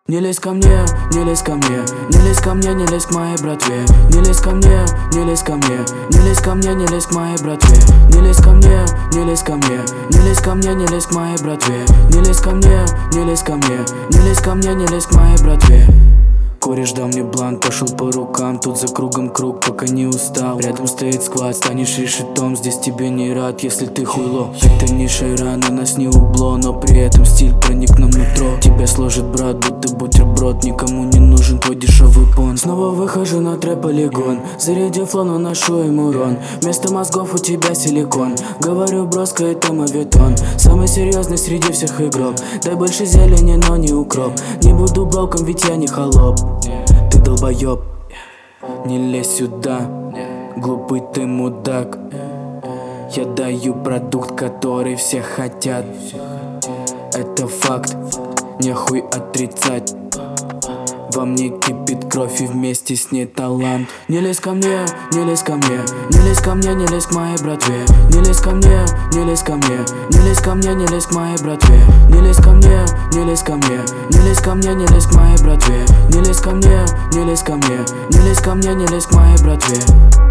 Не лезь ко мне, не лезь ко мне, не лезь ко мне, не лезь к моей братве. Не лезь ко мне, не лезь ко мне, не лезь ко мне, не лезь к моей братве. Не лезь ко мне, не лезь ко мне, не лезь ко мне, не лезь к моей братве. Не лезь ко мне, не лезь ко мне, не лезь ко мне, не лезь к моей братве. Кореш дал мне бланк, пошел по рукам, тут за кругом круг, пока не устал. Рядом стоит сквад, станешь решетом, здесь тебе не рад, если ты хуйло. Это не Шайран, у нас не убло, но при этом стиль проник нам нутро. Тебя сложит брат, будто бутерброд, никому не нужен твой дешевый пон. Снова выхожу на трэп-полигон, зарядил фло, но ношу им урон. Вместо мозгов у тебя силикон, говорю броско, это моветон. Самый серьезный среди всех игрок, дай больше зелени, но не укроп. Не буду броком, ведь я не холоп. Ты долбоёб, не лезь сюда, глупый ты мудак. Я даю продукт, который все хотят. Это факт, нехуй отрицать. Во мне кипит кровь и вместе с ней талант. Не лезь ко мне, не лезь ко мне, не лезь ко мне, не лезь к моей братве. Не лезь ко мне, не лезь ко мне, не лезь ко мне, не лезь к моей братве. Не лезь ко мне, не лезь ко мне, не лезь ко мне, не лезь к моей братве. Не лезь ко мне, не лезь ко мне, не лезь ко мне, не лезь к моей братве.